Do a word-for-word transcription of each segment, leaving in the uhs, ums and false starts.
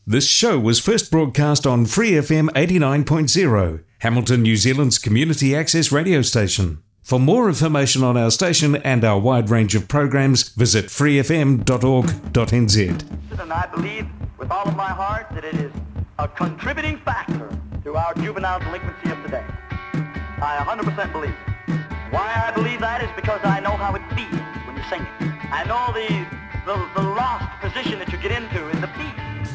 This show was first broadcast on Free F M eighty-nine point zero, Hamilton, New Zealand's community access radio station. For more information on our station and our wide range of programs, visit free f m dot org dot n z. And I believe with all of my heart that it is a contributing factor to our juvenile delinquency of today. I one hundred percent believe it. Why I believe that is because I know how it feels when you sing it. I know the, the, the lost position that you get into in the beat.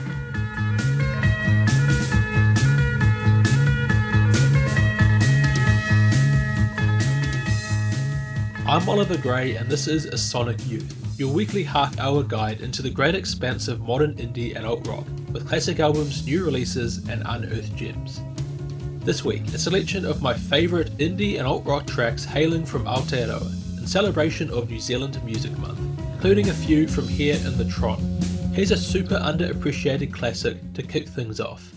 I'm Oliver Gray and this is A Sonic Youth, your weekly half-hour guide into the great expanse of modern indie and alt-rock, with classic albums, new releases and unearthed gems. This week, a selection of my favourite indie and alt-rock tracks hailing from Aotearoa in celebration of New Zealand Music Month, including a few from here in the Tron. Here's a super underappreciated classic to kick things off.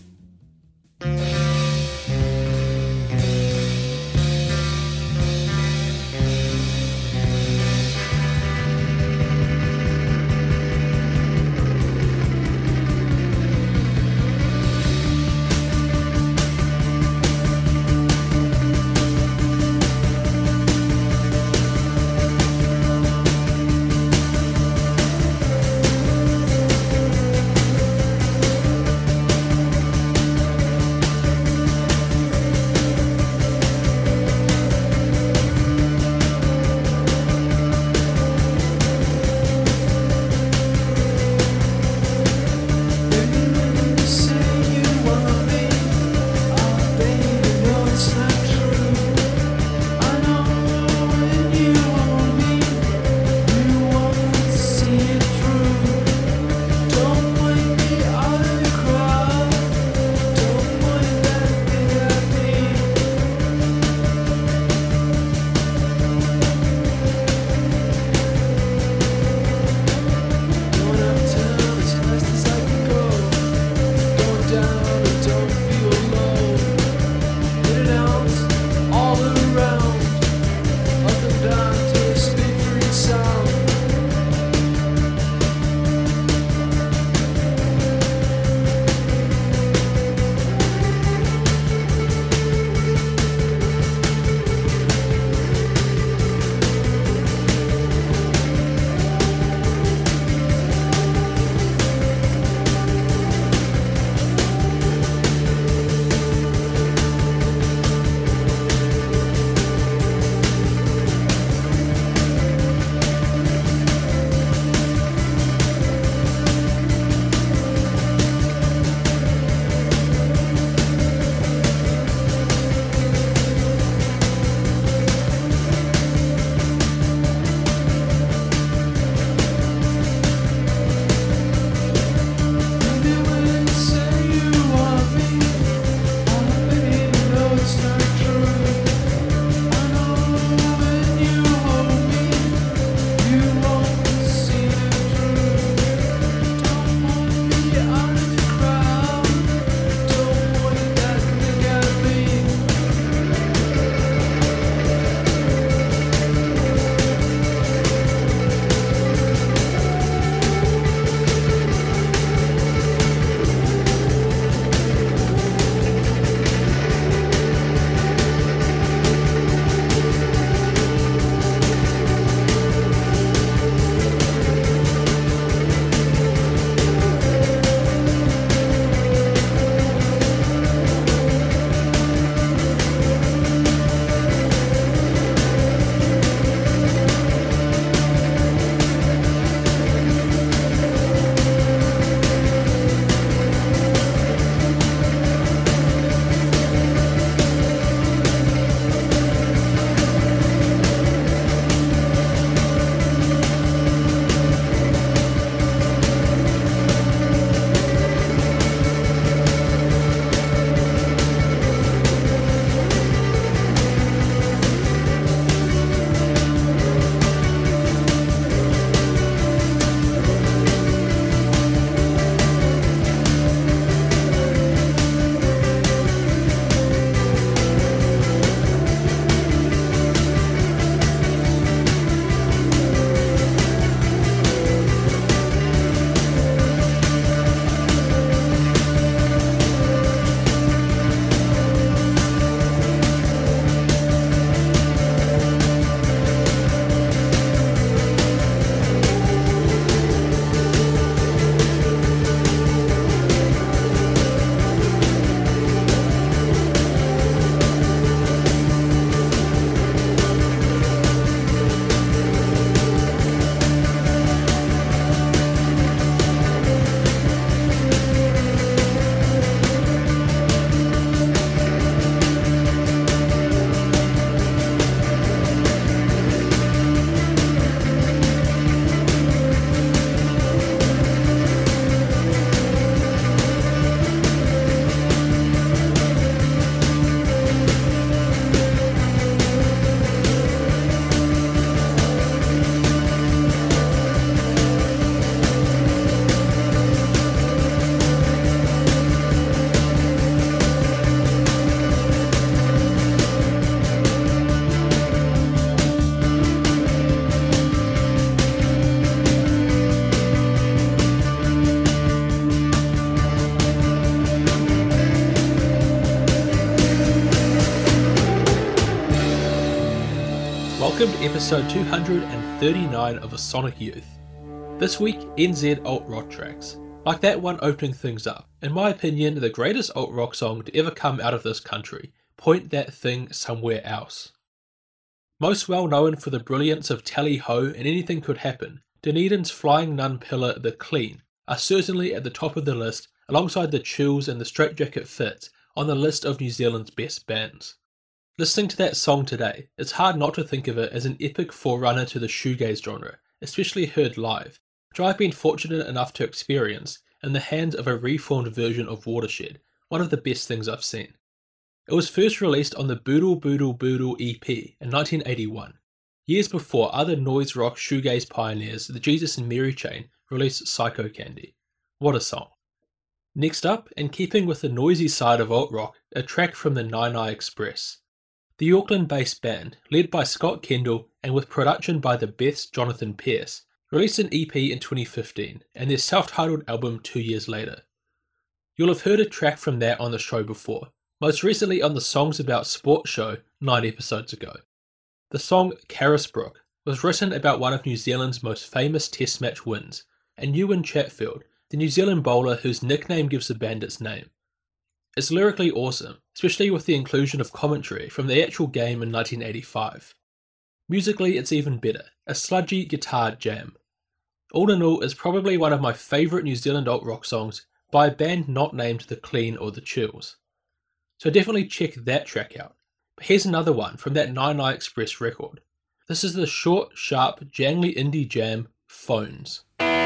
Welcome to episode two hundred thirty-nine of A Sonic Youth. This week, N Z alt-rock tracks. Like that one opening things up. In my opinion, the greatest alt-rock song to ever come out of this country. Point That Thing Somewhere Else. Most well known for the brilliance of Tally Ho and Anything Could Happen, Dunedin's Flying Nun pillar The Clean are certainly at the top of the list alongside the Chills and the Straight Jacket Fits on the list of New Zealand's best bands. Listening to that song today, it's hard not to think of it as an epic forerunner to the shoegaze genre, especially heard live, which I've been fortunate enough to experience in the hands of a reformed version of Watershed, one of the best things I've seen. It was first released on the Boodle Boodle Boodle E P in nineteen eighty-one, years before other noise rock shoegaze pioneers the Jesus and Mary Chain released Psycho Candy. What a song. Next up, in keeping with the noisy side of alt-rock, a track from the Nine Eye Express. The Auckland-based band, led by Scott Kendall and with production by the Beth's Jonathan Pierce, released an E P in twenty fifteen and their self-titled album two years later. You'll have heard a track from that on the show before, most recently on the Songs About Sport show nine episodes ago. The song Carisbrook was written about one of New Zealand's most famous test match wins, and Ewan Chatfield, the New Zealand bowler whose nickname gives the band its name. It's lyrically awesome, especially with the inclusion of commentary from the actual game in nineteen eighty-five. Musically, it's even better, a sludgy guitar jam. All in all, it's probably one of my favourite New Zealand alt-rock songs by a band not named The Clean or The Chills. So definitely check that track out. But here's another one from that Nine Eye Express record. This is the short, sharp, jangly indie jam, Phones.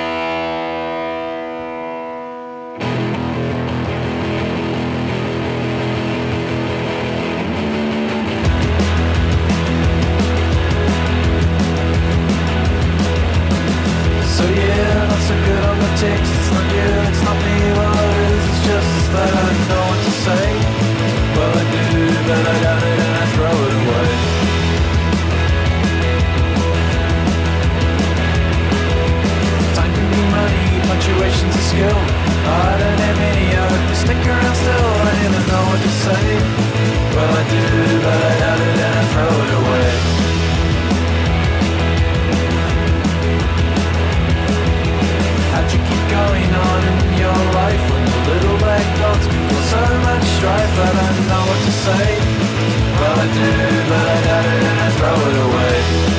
It's not you, it's not me, well it is, it's just that I don't know what to say. Well I do, but I doubt it and I throw it away. Time can be money, punctuation's a skill. I don't have any, I hope you stick around still. I never know what to say. Well I do, but I doubt it and I throw it away. How'd you keep going on in your life when the little black dogs cause so much strife? I don't know what to say. Well I do, but I doubt it and I throw it away.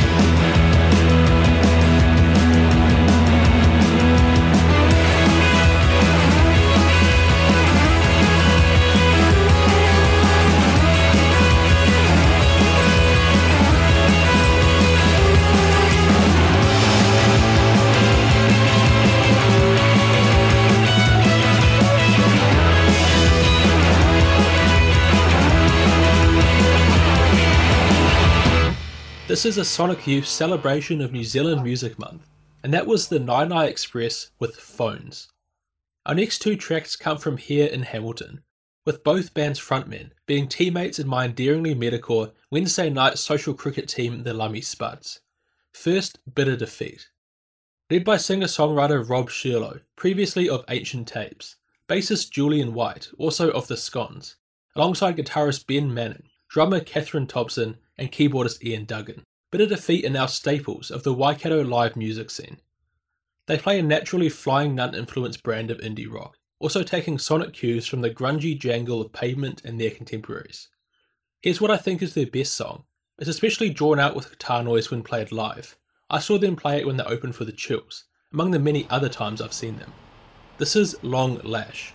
This is a Sonic Youth celebration of New Zealand Music Month, and that was the Nine Eye Express with Phones. Our next two tracks come from here in Hamilton, with both bands' frontmen being teammates in my endearingly metacore Wednesday night social cricket team the Lummy Spuds. First, Bitter Defeat. Led by singer-songwriter Rob Shirlow, previously of Ancient Tapes, bassist Julian White, also of The Scones, alongside guitarist Ben Manning, drummer Catherine Thompson, and keyboardist Ian Duggan. Bitter Defeat are now staples of the Waikato live music scene. They play a naturally Flying Nun influenced brand of indie rock, also taking sonic cues from the grungy jangle of Pavement and their contemporaries. Here's what I think is their best song. It's especially drawn out with guitar noise when played live. I saw them play it when they opened for the Chills, among the many other times I've seen them. This is Long Lash.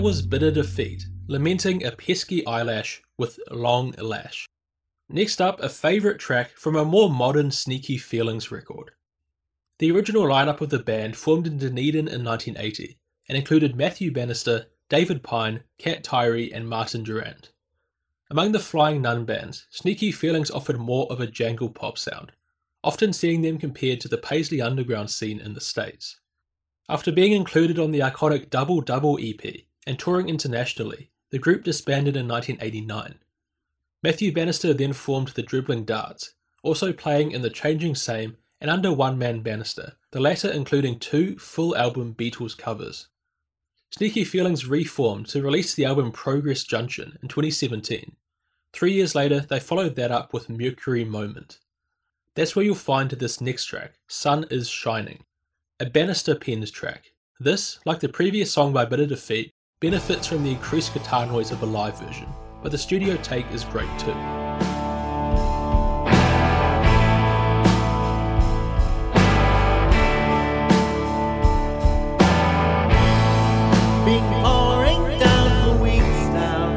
that was Bitter Defeat, lamenting a pesky eyelash with long lash. Next up, a favourite track from a more modern Sneaky Feelings record. The original lineup of the band formed in Dunedin in nineteen eighty and included Matthew Bannister, David Pine, Cat Tyree and Martin Durant. Among the Flying Nun bands, Sneaky Feelings offered more of a jangle pop sound, often seeing them compared to the Paisley Underground scene in the States. After being included on the iconic Double Double E P and touring internationally, the group disbanded in nineteen eighty-nine. Matthew Bannister then formed the Dribbling Darts, also playing in the Changing Same and under One Man Bannister, the latter including two full album Beatles covers. Sneaky Feelings reformed to release the album Progress Junction in twenty seventeen. Three years later, they followed that up with Mercury Moment. That's where you'll find this next track, Sun is Shining, a Bannister penned track. This, like the previous song by Bitter Defeat, benefits from the increased guitar noise of a live version, but the studio take is great too. Been pouring down for weeks now.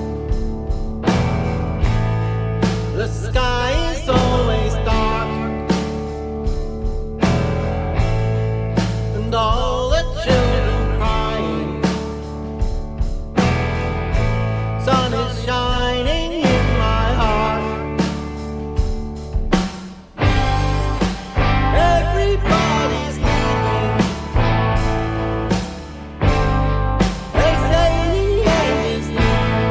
The sky is always dark, and all the children crying. Sun is shining in my heart. Everybody's leaving. They say the end is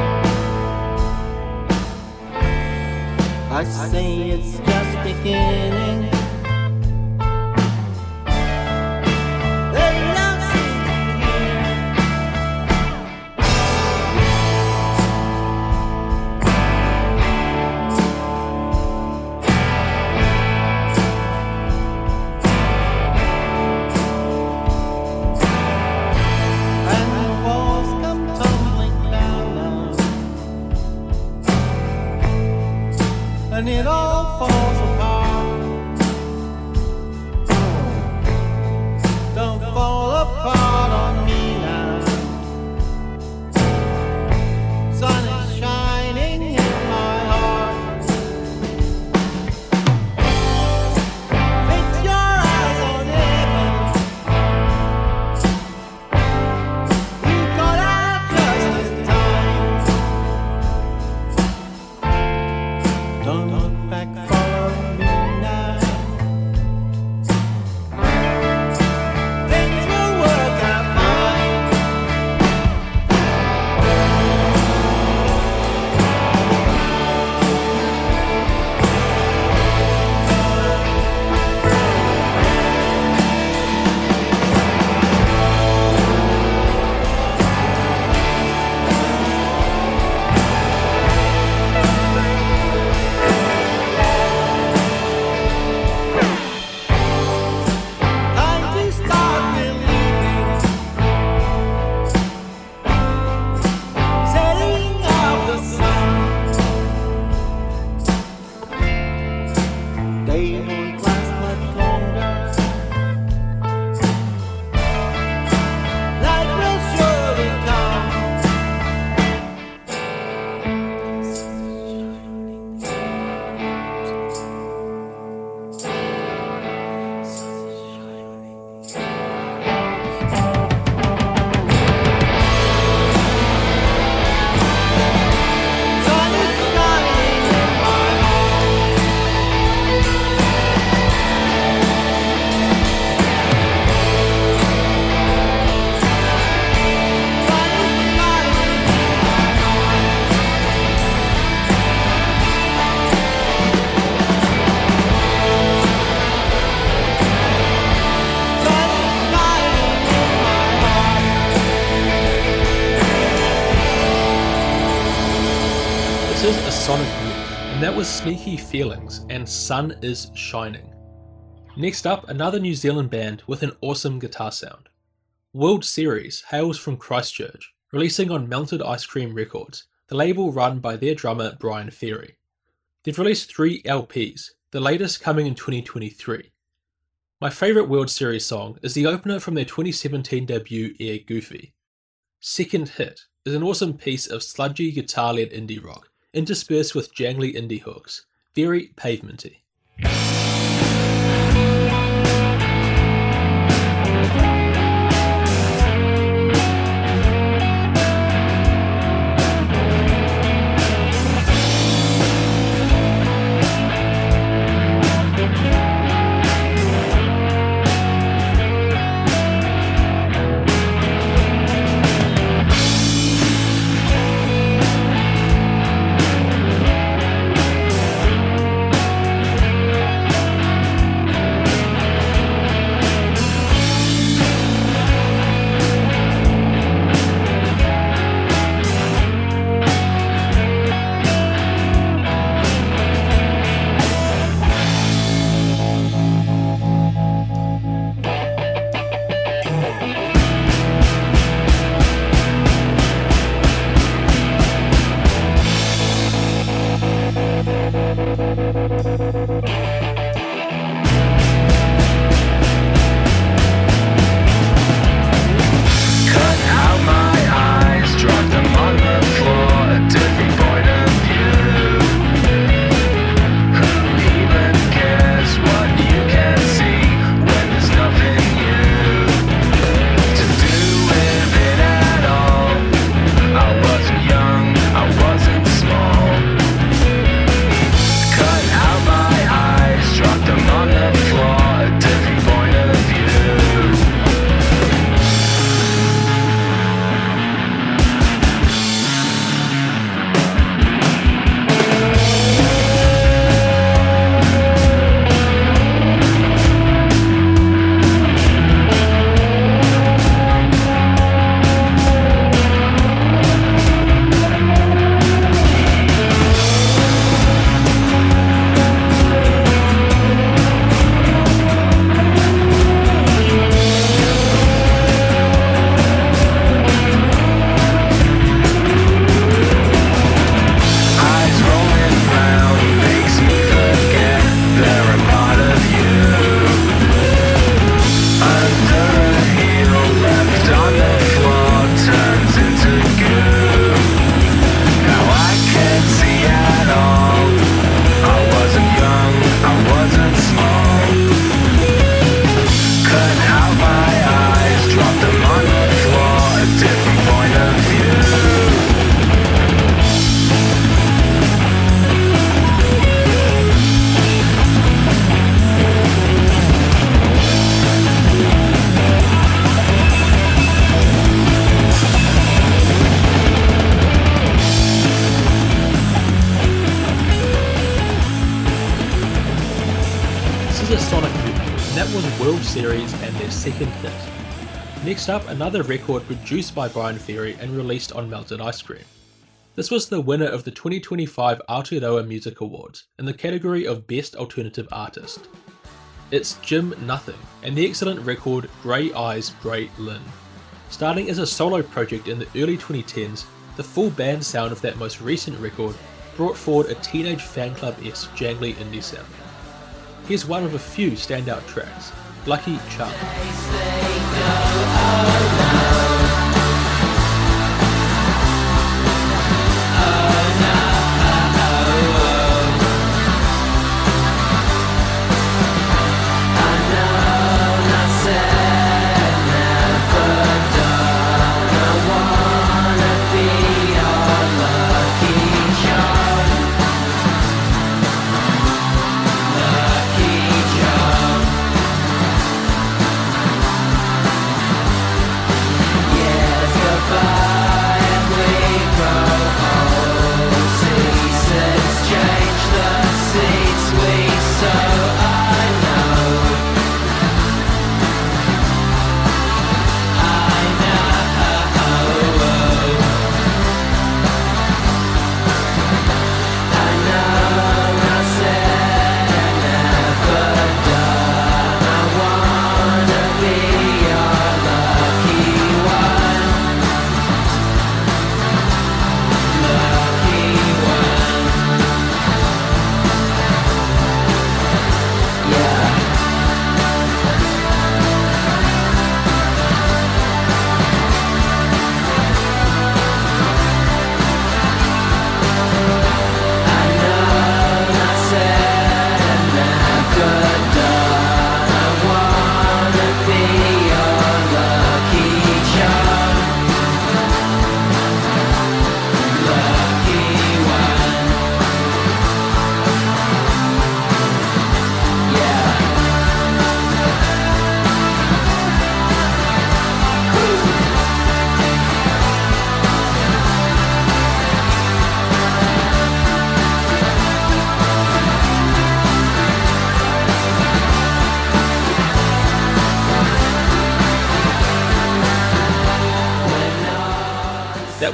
near. I say it's just beginning. They don't seem to hear. And the walls come tumbling down now, and it all falls apart. Don't fall apart on me now. Sun is shining in my heart. Fix your eyes on heaven. You got out just in time. Don't look back, follow me now. Things will work out fine. Time to start believing. Setting of the sun. They won't last much longer. Night will surely come. Sun is shining in my heart. Sun is shining in my heart. Sun is shining in my heart. This is a Sonic Youth, and that was Sneaky Feelings and Sun is Shining. Next up, another New Zealand band with an awesome guitar sound. World Series hails from Christchurch, releasing on Melted Ice Cream Records, the label run by their drummer Brian Ferry. They've released three L Ps, the latest coming in twenty twenty-three. My favourite World Series song is the opener from their twenty seventeen debut Air Goofy. Second Hit is an awesome piece of sludgy guitar-led indie rock, interspersed with jangly indie hooks, very pavementy. Series and their second hit. Next up, another record produced by Bryan Ferry and released on Melted Ice Cream. This was the winner of the twenty twenty-five Aotearoa Music Awards in the category of Best Alternative Artist. It's Jim Nothing and the excellent record Grey Eyes Grey Lynn. Starting as a solo project in the early twenty tens, the full band sound of that most recent record brought forward a Teenage Fanclub-esque jangly indie sound. Here's one of a few standout tracks, Lucky Charm. Lucky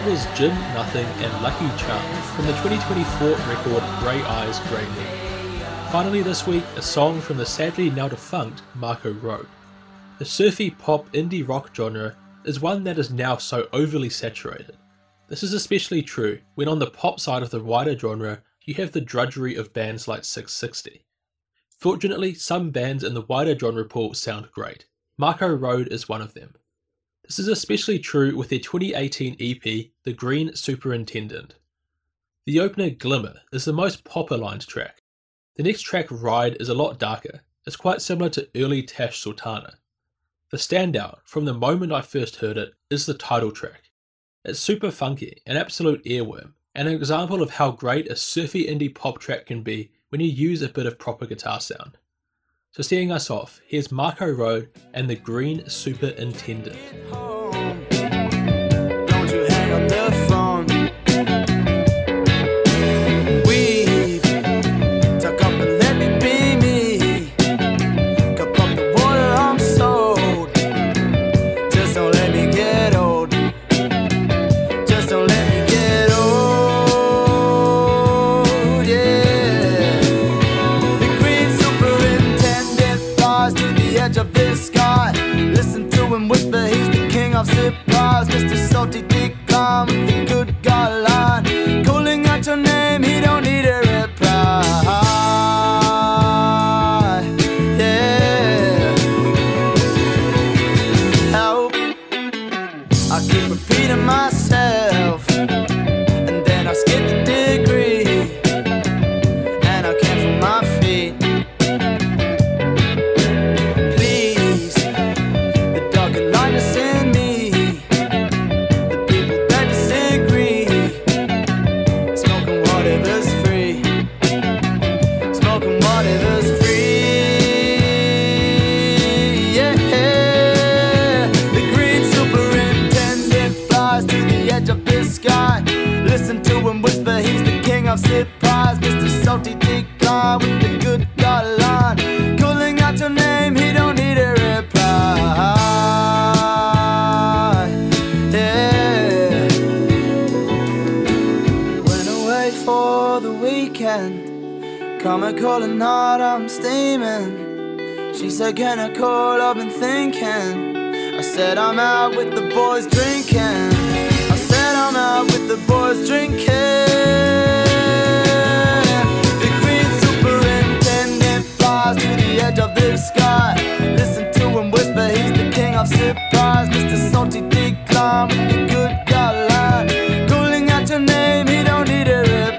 That was Jim Nothing and Lucky Charm from the twenty twenty-four record Grey Eyes Grey Moon. Finally this week, a song from the sadly now defunct Marco Road. The surfy pop indie rock genre is one that is now so overly saturated. This is especially true when on the pop side of the wider genre you have the drudgery of bands like six sixty. Fortunately, some bands in the wider genre pool sound great. Marco Road is one of them. This is especially true with their twenty eighteen E P, The Green Superintendent. The opener, Glimmer, is the most pop-aligned track. The next track, Ride, is a lot darker. It's quite similar to early Tash Sultana. The standout, from the moment I first heard it, is the title track. It's super funky, an absolute earworm, and an example of how great a surfy indie pop track can be when you use a bit of proper guitar sound. So starting us off, here's Marco Road and The Green Superintendent. Don't you hang up the phone. We've tuck up and let me be me. Cup up the water, I'm sold. Just don't let me get old. Just don't let me get old, yeah. The green superintendent flies to the edge of this sky. Listen to him whisper, he's the king of surprise. Mister Salty Dick Calm with the good God line. Calling out your name, he don't need a reply. Yeah. Help. I keep repeating myself, and then I skip the degree, and I can't feel my feet. Please, the dark and lightness in me, the people that disagree, smoking whatever's free, smoking whatever's free, yeah. The green superintendent flies to the edge of this sky. Listen to him whisper, he's the king of surprise. Mister Salty Dick Calm with the good God line. Calling out your name, he don't need a reply. Yeah. Went away for the weekend. Come and calling hard, I'm steaming. She said, can I call? I've been thinking. I said, I'm out with the boys drinking. I said, I'm out with the boys drinking. The green superintendent flies to the edge of this sky. Listen to him whisper, he's the king of surprise. Mister Salty Dick Calm with the good God line. Calling out your name, he don't need a reply.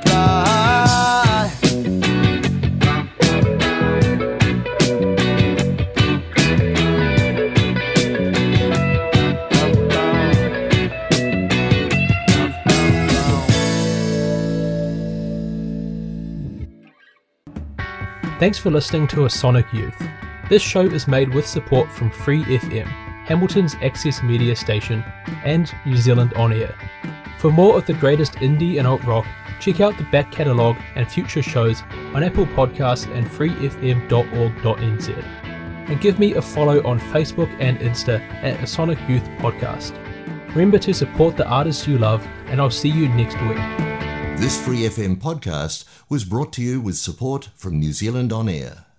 Thanks for listening to A Sonic Youth. This show is made with support from Free F M, Hamilton's access media station, and New Zealand On Air. For more of the greatest indie and alt rock, check out the back catalogue and future shows on Apple Podcasts and free f m dot org dot n z. And give me a follow on Facebook and Insta at A Sonic Youth Podcast. Remember to support the artists you love, and I'll see you next week. This Free F M podcast was brought to you with support from New Zealand On Air.